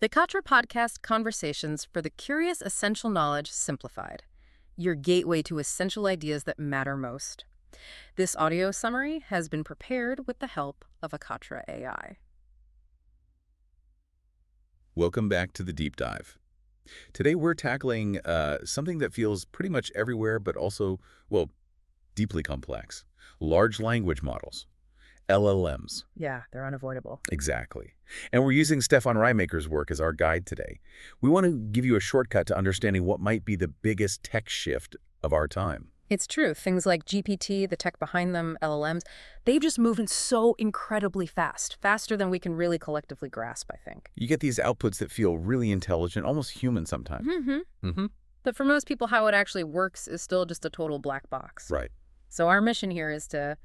The Katra Podcast Conversations for the Curious Essential Knowledge Simplified, your gateway to essential ideas that matter most. This audio summary has been prepared with the help of a Katra AI. Welcome back to the Deep Dive. Today we're tackling something that feels pretty much everywhere, but also, well, deeply complex. Large language models. LLMs. Yeah, they're unavoidable. Exactly. And we're using Stefan Reimaker's work as our guide today. We want to give you a shortcut to understanding what might be the biggest tech shift of our time. It's true. Things like GPT, the tech behind them, LLMs, they've just moved so incredibly fast, faster than we can really collectively grasp, I think. You get these outputs that feel really intelligent, almost human sometimes. But for most people, how it actually works is still just a total black box. Right. So our mission here is to,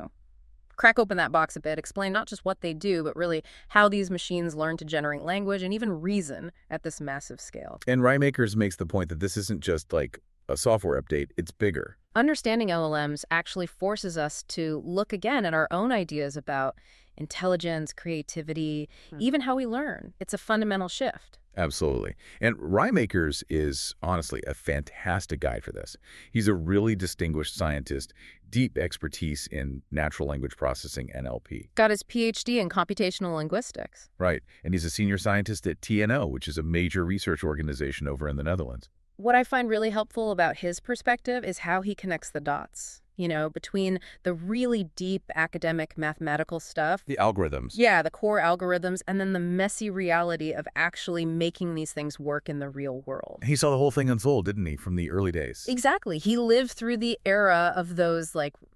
crack open that box a bit, explain not just what they do, but really how these machines learn to generate language and even reason at this massive scale. And Reimakers makes the point that this isn't just like a software update, it's bigger. Understanding LLMs actually forces us to look again at our own ideas about intelligence, creativity, even how we learn. It's a fundamental shift. Absolutely. And Reimakers is honestly a fantastic guide for this. He's a really distinguished scientist, deep expertise in natural language processing, NLP. Got his PhD in computational linguistics. Right. And he's a senior scientist at TNO, which is a major research organization over in the Netherlands. What I find really helpful about his perspective is how he connects the dots, between the really deep academic mathematical stuff. The algorithms. Yeah, the core algorithms, and then the messy reality of actually making these things work in the real world. He saw the whole thing unfold, didn't he, from the early days? Exactly. He lived through the era of those,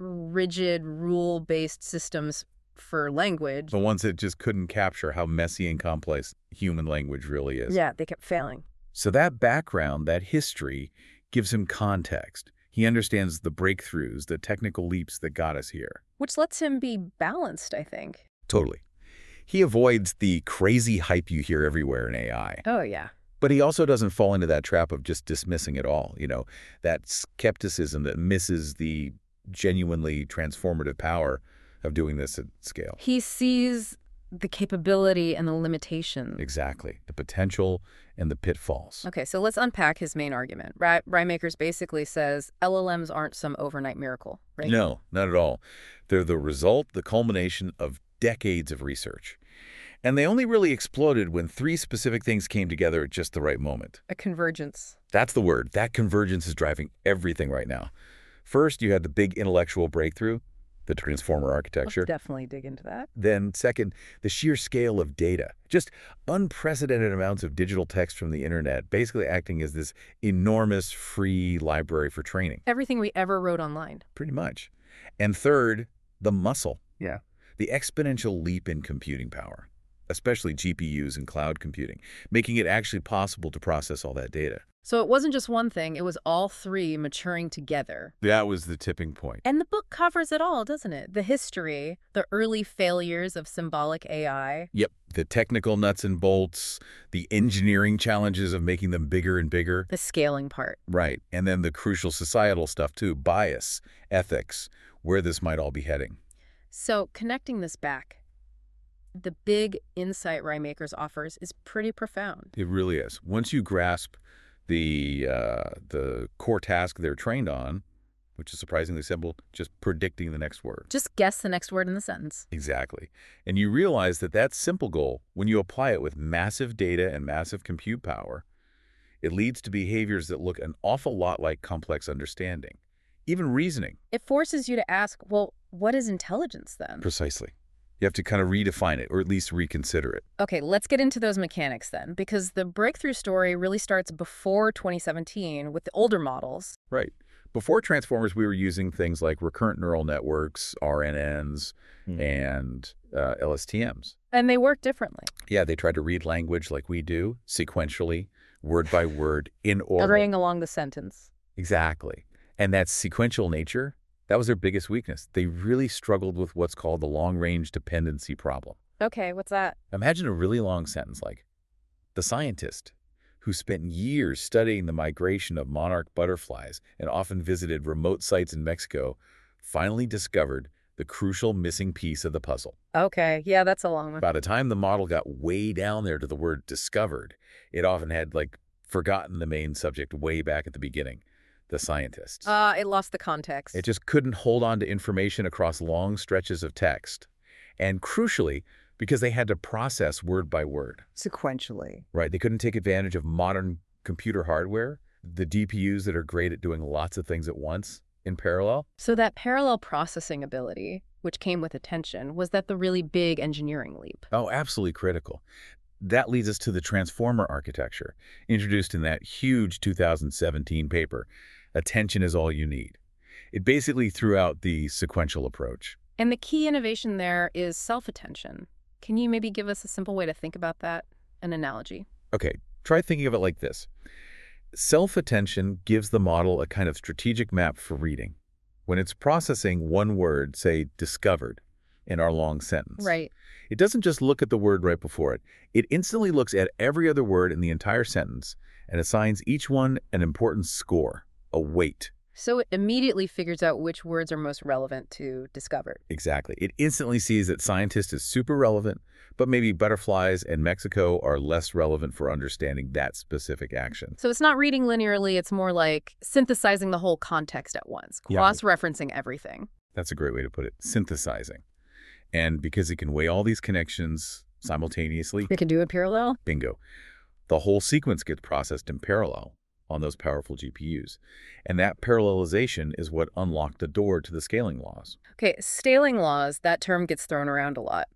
rigid, rule-based systems for language. The ones that just couldn't capture how messy and complex human language really is. Yeah, they kept failing. So that background, that history, gives him context. He understands the breakthroughs, the technical leaps that got us here. Which lets him be balanced, I think. Totally. He avoids the crazy hype you hear everywhere in AI. Oh, yeah. But he also doesn't fall into that trap of just dismissing it all, that skepticism that misses the genuinely transformative power of doing this at scale. He sees the capability and the limitations. Exactly. The potential and the pitfalls. Okay, so let's unpack his main argument. Reimakers basically says LLMs aren't some overnight miracle, right? No, not at all. They're the result, the culmination of decades of research. And they only really exploded when three specific things came together at just the right moment. A convergence. That's the word. That convergence is driving everything right now. First, you had the big intellectual breakthrough, the transformer architecture. Let's definitely dig into that. Then second, the sheer scale of data. Just unprecedented amounts of digital text from the internet, basically acting as this enormous free library for training. Everything we ever wrote online. Pretty much. And third, the muscle. Yeah. The exponential leap in computing power, especially GPUs and cloud computing, making it actually possible to process all that data. So it wasn't just one thing, it was all three maturing together. That was the tipping point. And the book covers it all, doesn't it? The history, the early failures of symbolic AI. Yep. The technical nuts and bolts, the engineering challenges of making them bigger and bigger. The scaling part. Right. And then the crucial societal stuff too, bias, ethics, where this might all be heading. So connecting this back, the big insight Reimakers offers is pretty profound. It really is. Once you grasp the core task they're trained on, which is surprisingly simple, just predicting the next word. Just guess the next word in the sentence. Exactly. And you realize that that simple goal, when you apply it with massive data and massive compute power, it leads to behaviors that look an awful lot like complex understanding, even reasoning. It forces you to ask, well, what is intelligence then? Precisely. You have to kind of redefine it, or at least reconsider it. Okay, let's get into those mechanics then, because the breakthrough story really starts before 2017 with the older models. Right. Before transformers, we were using things like recurrent neural networks, RNNs, and LSTMs. And they work differently. Yeah, they tried to read language like we do, sequentially, word by word, in order. Agreeing along the sentence. Exactly. And that sequential nature, that was their biggest weakness. They really struggled with what's called the long-range dependency problem. Okay, what's that? Imagine a really long sentence like, the scientist who spent years studying the migration of monarch butterflies and often visited remote sites in Mexico finally discovered the crucial missing piece of the puzzle. Okay, yeah, that's a long one. By the time the model got way down there to the word discovered, it often had, like, forgotten the main subject way back at the beginning, the scientists. It lost the context. It just couldn't hold on to information across long stretches of text. And crucially, because they had to process word by word. Sequentially. Right, they couldn't take advantage of modern computer hardware, the DPUs that are great at doing lots of things at once in parallel. So that parallel processing ability, which came with attention, was that the really big engineering leap? Oh, absolutely critical. That leads us to the transformer architecture, introduced in that huge 2017 paper, Attention is All You Need. It basically threw out the sequential approach. And the key innovation there is self-attention. Can you maybe give us a simple way to think about that? An analogy. Okay, try thinking of it like this. Self-attention gives the model a kind of strategic map for reading. When it's processing one word, say, discovered, in our long sentence. Right. It doesn't just look at the word right before it. It instantly looks at every other word in the entire sentence and assigns each one an important score, a weight. So it immediately figures out which words are most relevant to discovered. Exactly. It instantly sees that scientist is super relevant, but maybe butterflies and Mexico are less relevant for understanding that specific action. So it's not reading linearly, it's more like synthesizing the whole context at once, cross-referencing everything. That's a great way to put it, synthesizing. And because it can weigh all these connections simultaneously, It can do it parallel? bingo, the whole sequence gets processed in parallel on those powerful GPUs. And that parallelization is what unlocked the door to the scaling laws. Okay, scaling laws, that term gets thrown around a lot.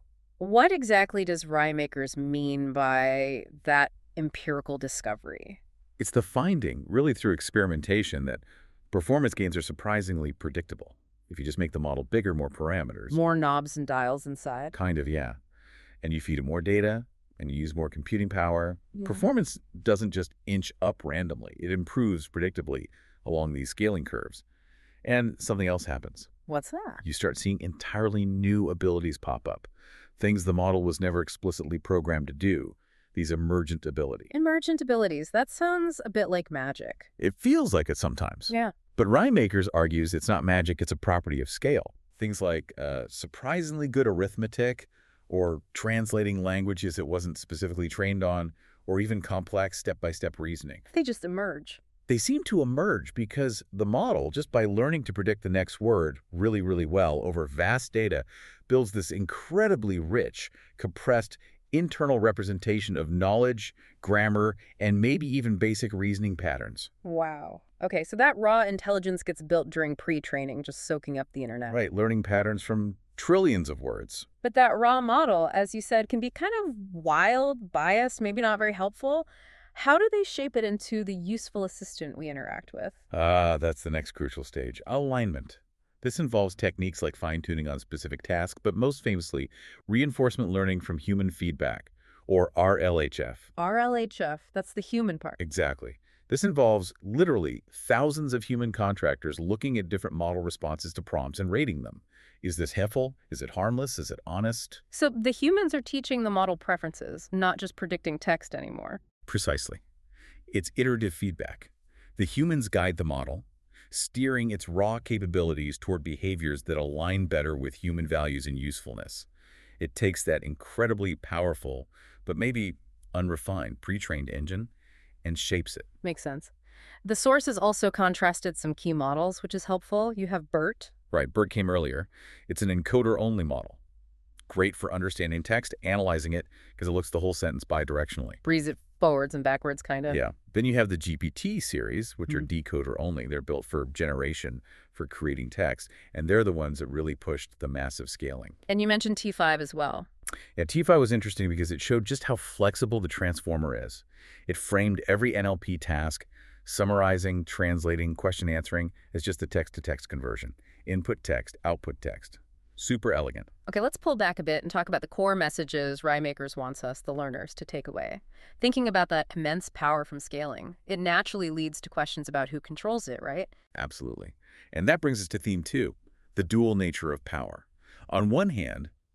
What exactly does Riemakers mean by that empirical discovery? It's the finding, really through experimentation, that performance gains are surprisingly predictable. If you just make the model bigger, more parameters. More knobs and dials inside? Kind of, yeah. And you feed it more data, and you use more computing power. Yeah. Performance doesn't just inch up randomly. It improves predictably along these scaling curves. And something else happens. What's that? You start seeing entirely new abilities pop up, things the model was never explicitly programmed to do, these emergent abilities. Emergent abilities. That sounds a bit like magic. It feels like it sometimes. Yeah. But Riemakers argues it's not magic, it's a property of scale. Things like surprisingly good arithmetic, or translating languages it wasn't specifically trained on, or even complex step-by-step reasoning. They just emerge. They seem to emerge because the model, just by learning to predict the next word really, really well over vast data, builds this incredibly rich, compressed, internal representation of knowledge, grammar, and maybe even basic reasoning patterns. Wow. Okay, so that raw intelligence gets built during pre-training, just soaking up the internet. Right, learning patterns from trillions of words. But that raw model, as you said, can be kind of wild, biased, maybe not very helpful. How do they shape it into the useful assistant we interact with? That's the next crucial stage, alignment. This involves techniques like fine-tuning on specific tasks, but most famously, reinforcement learning from human feedback, or RLHF. RLHF, that's the human part. Exactly. This involves literally thousands of human contractors looking at different model responses to prompts and rating them. Is this helpful? Is it harmless? Is it honest? So the humans are teaching the model preferences, not just predicting text anymore. Precisely. It's iterative feedback. The humans guide the model, steering its raw capabilities toward behaviors that align better with human values and usefulness. It takes that incredibly powerful, but maybe unrefined, pre-trained engine and shapes it. Makes sense. The source has also contrasted some key models, which is helpful. You have BERT. Right, BERT came earlier. It's an encoder-only model. Great for understanding text, analyzing it, because it looks the whole sentence bidirectionally. Breeze it forwards and backwards, kind of. Yeah. Then you have the GPT series, which are decoder-only. They're built for generation, for creating text, and they're the ones that really pushed the massive scaling. And you mentioned T5 as well. Yeah, T5 was interesting because it showed just how flexible the transformer is. It framed every NLP task, summarizing, translating, question answering, as just a text-to-text conversion. Input text, output text. Super elegant. Okay, let's pull back a bit and talk about the core messages Riemakers wants us, the learners, to take away. Thinking about that immense power from scaling, it naturally leads to questions about who controls it, right? Absolutely. And that brings us to theme 2, the dual nature of power. On one hand,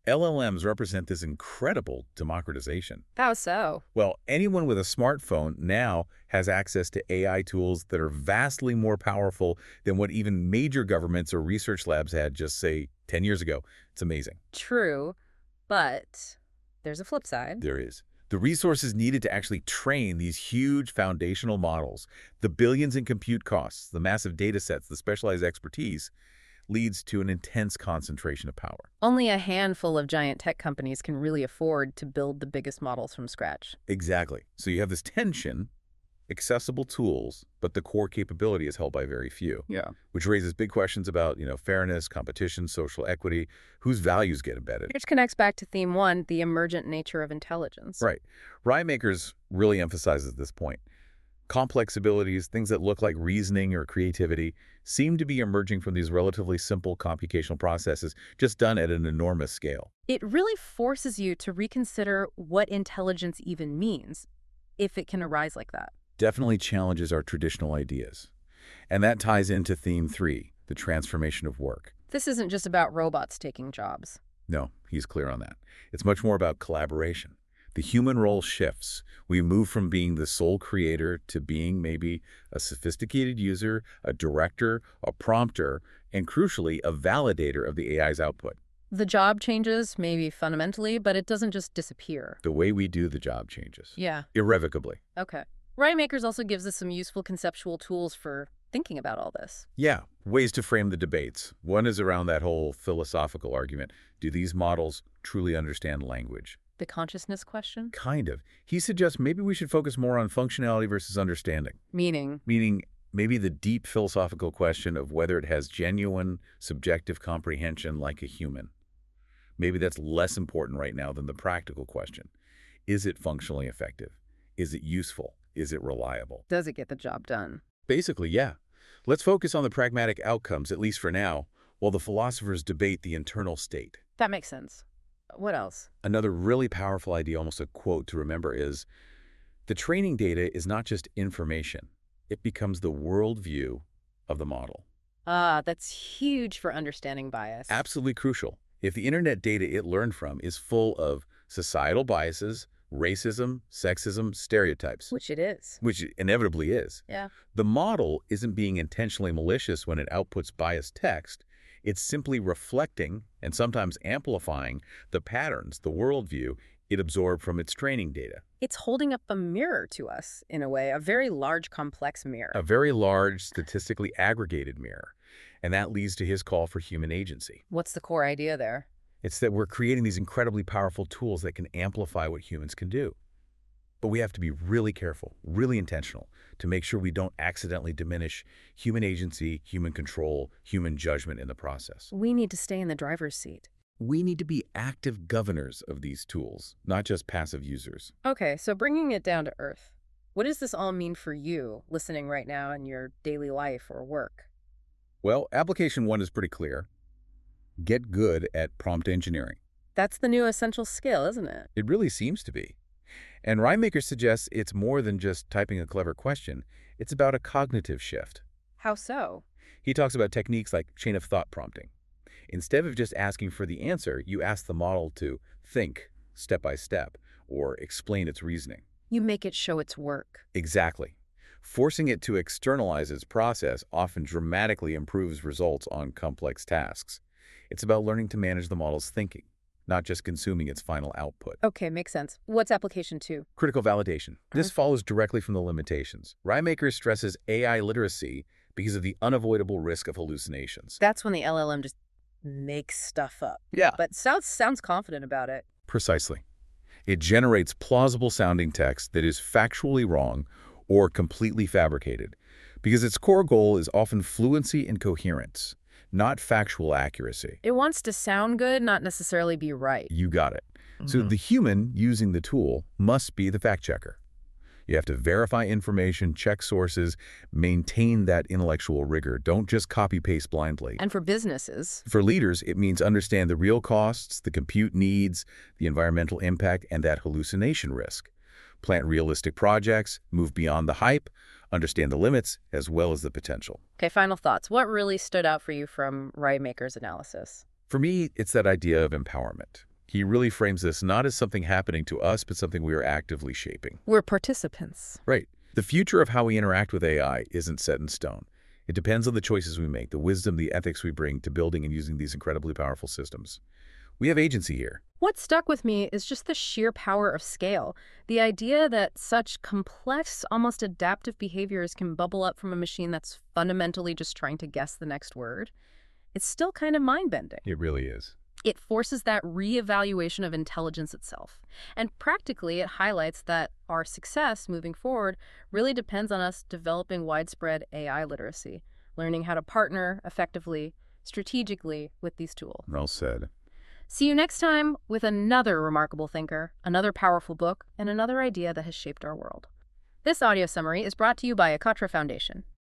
LLMs represent this incredible democratization. How so? Well, anyone with a smartphone now has access to AI tools that are vastly more powerful than what even major governments or research labs had just, say, 10 years ago. It's amazing. True, but there's a flip side. There is. The resources needed to actually train these huge foundational models, the billions in compute costs, the massive data sets, the specialized expertise, leads to an intense concentration of power. Only a handful of giant tech companies can really afford to build the biggest models from scratch. Exactly. So you have this tension, accessible tools, but the core capability is held by very few. Yeah. Which raises big questions about, fairness, competition, social equity, whose values get embedded. Which connects back to theme one, the emergent nature of intelligence. Right. Rhymakers really emphasizes this point. Complex abilities, things that look like reasoning or creativity, seem to be emerging from these relatively simple computational processes, just done at an enormous scale. It really forces you to reconsider what intelligence even means, if it can arise like that. Definitely challenges our traditional ideas. And that ties into theme 3, the transformation of work. This isn't just about robots taking jobs. No, he's clear on that. It's much more about collaboration. The human role shifts. We move from being the sole creator to being maybe a sophisticated user, a director, a prompter, and crucially, a validator of the AI's output. The job changes, maybe fundamentally, but it doesn't just disappear. The way we do the job changes. Yeah. Irrevocably. Okay. Rhymakers also gives us some useful conceptual tools for thinking about all this. Yeah, ways to frame the debates. One is around that whole philosophical argument. Do these models truly understand language? The consciousness question? Kind of. He suggests maybe we should focus more on functionality versus understanding. Meaning? Meaning maybe the deep philosophical question of whether it has genuine subjective comprehension like a human. Maybe that's less important right now than the practical question. Is it functionally effective? Is it useful? Is it reliable? Does it get the job done? Basically, yeah. Let's focus on the pragmatic outcomes, at least for now, while the philosophers debate the internal state. That makes sense. What else? Another really powerful idea, almost a quote to remember, is the training data is not just information. It becomes the worldview of the model. That's huge for understanding bias. Absolutely crucial. If the internet data it learned from is full of societal biases, racism, sexism, stereotypes, Which it is. which it inevitably is, Yeah. the model isn't being intentionally malicious when it outputs biased text. It's simply reflecting and sometimes amplifying the patterns, the worldview it absorbed from its training data. It's holding up a mirror to us, in a way, a very large, complex mirror. A very large, statistically aggregated mirror. And that leads to his call for human agency. What's the core idea there? It's that we're creating these incredibly powerful tools that can amplify what humans can do. But we have to be really careful, really intentional, to make sure we don't accidentally diminish human agency, human control, human judgment in the process. We need to stay in the driver's seat. We need to be active governors of these tools, not just passive users. Okay, so bringing it down to earth. What does this all mean for you, listening right now in your daily life or work? Well, application 1 is pretty clear. Get good at prompt engineering. That's the new essential skill, isn't it? It really seems to be. And Rhymaker suggests it's more than just typing a clever question. It's about a cognitive shift. How so? He talks about techniques like chain of thought prompting. Instead of just asking for the answer, you ask the model to think step by step or explain its reasoning. You make it show its work. Exactly. Forcing it to externalize its process often dramatically improves results on complex tasks. It's about learning to manage the model's thinking, not just consuming its final output. Okay, makes sense. What's application 2? Critical validation. This follows directly from the limitations. Rhymaker stresses AI literacy because of the unavoidable risk of hallucinations. That's when the LLM just makes stuff up. Yeah. But sounds confident about it. Precisely. It generates plausible-sounding text that is factually wrong or completely fabricated, because its core goal is often fluency and coherence, not factual accuracy. It wants to sound good, not necessarily be right. You got it. So the human using the tool must be the fact-checker. You have to verify information, check sources, maintain that intellectual rigor. Don't just copy-paste blindly. And for businesses, For leaders, it means understand the real costs, the compute needs, the environmental impact, and that hallucination risk. Plant realistic projects, move beyond the hype, understand the limits as well as the potential. okay, final thoughts. What really stood out for you from Rhymaker's analysis? For me, it's that idea of empowerment. He really frames this not as something happening to us, but something we are actively shaping. We're participants. Right. The future of how we interact with AI isn't set in stone. It depends on the choices we make, the wisdom, the ethics we bring to building and using these incredibly powerful systems. We have agency here. What stuck with me is just the sheer power of scale. The idea that such complex, almost adaptive behaviors can bubble up from a machine that's fundamentally just trying to guess the next word. It's still kind of mind-bending. It really is. It forces that reevaluation of intelligence itself. And practically, it highlights that our success moving forward really depends on us developing widespread AI literacy, learning how to partner effectively, strategically with these tools. Well said. See you next time with another remarkable thinker, another powerful book, and another idea that has shaped our world. This audio summary is brought to you by Akatra Foundation.